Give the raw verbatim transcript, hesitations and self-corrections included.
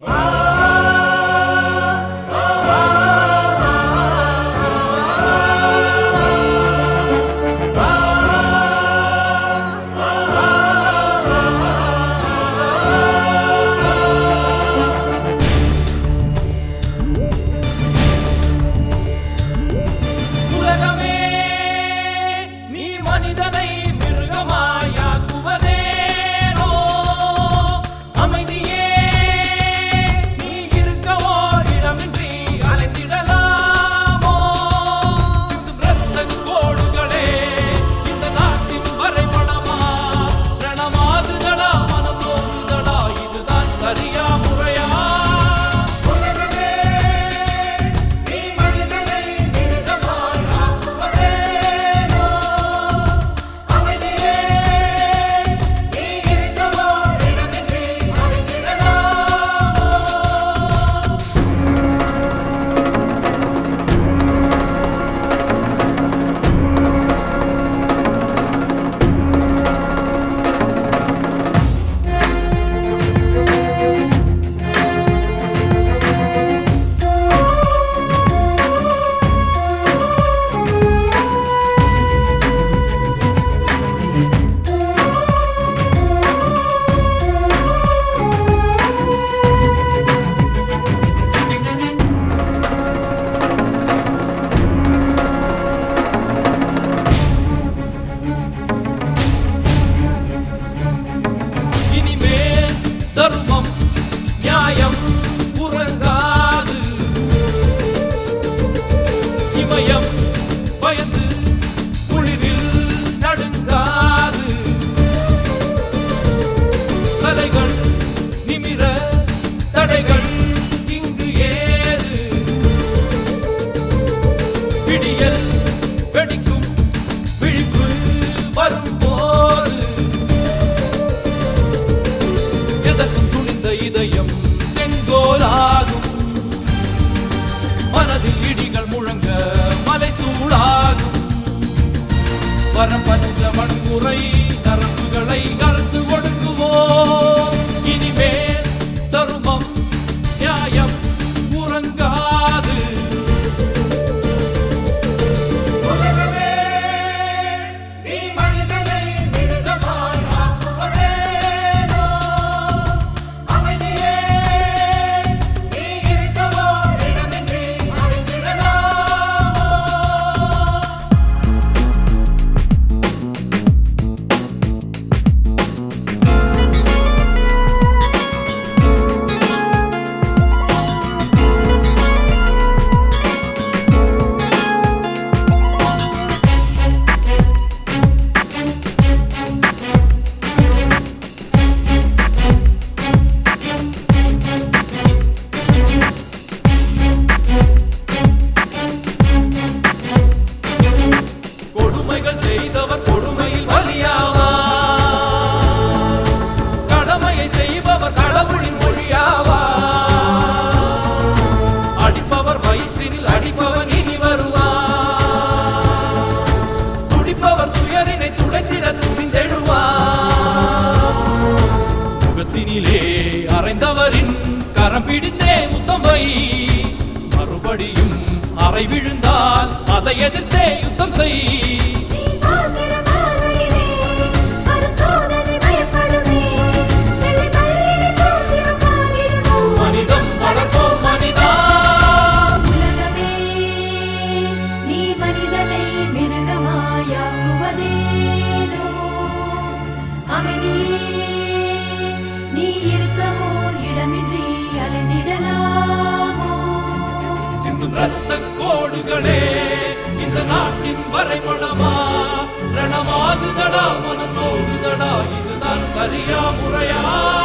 தர்மம் நியாயம் உறங்காது, இமயம் பயந்து குளிரில் நடுங்காது, தலைகள் நிமிர தடைகள் இங்கு ஏது, விடியல் வெடிக்கும் விழிப்பு வரும் போது, எதற்கும் துணிந்த இதயம் செங்கோலாகும், மனதில் இடிகள் முழங்க மலை தூளாகும், வரம் பஞ்ச வன்முறை நரம்புகளை கருத்து ஒடுக்குவோம். இனிமேல் தருமம் நியாயம் உறங்காது. செய்தவர் கொடுமையில் வலியாவா, கடமையை செய்பவர் கடவுளின் மொழியாவா, அடிப்பவர் வயிற்றினில் அடிப்பவன் இனி வருவா, துடிப்பவர் துயரினை துடைத்திட துணிந்தெழுவா, முகத்தினிலே அறைந்தவரின் கரம் பிடித்தே முத்தம் வை, மறுபடியும் அறை விழுந்தால் அதை எதிர்த்தே யுத்தம் செய். மனிதம் வளர்ப்போம் மனிதா. உலகமே நீ மனிதனை மிருகமாயாக்குவதேனோ, அமைதியே நீ இருக்கவோர் இடமின்றி அலைந்திடலாமோ, சிந்தும் ரத்த கோடுகளே இந்த நாட்டின் வரைபடமா, ரணமாகுதடா மனம் நோகுதடா, இதுதான் சரியா முறையா?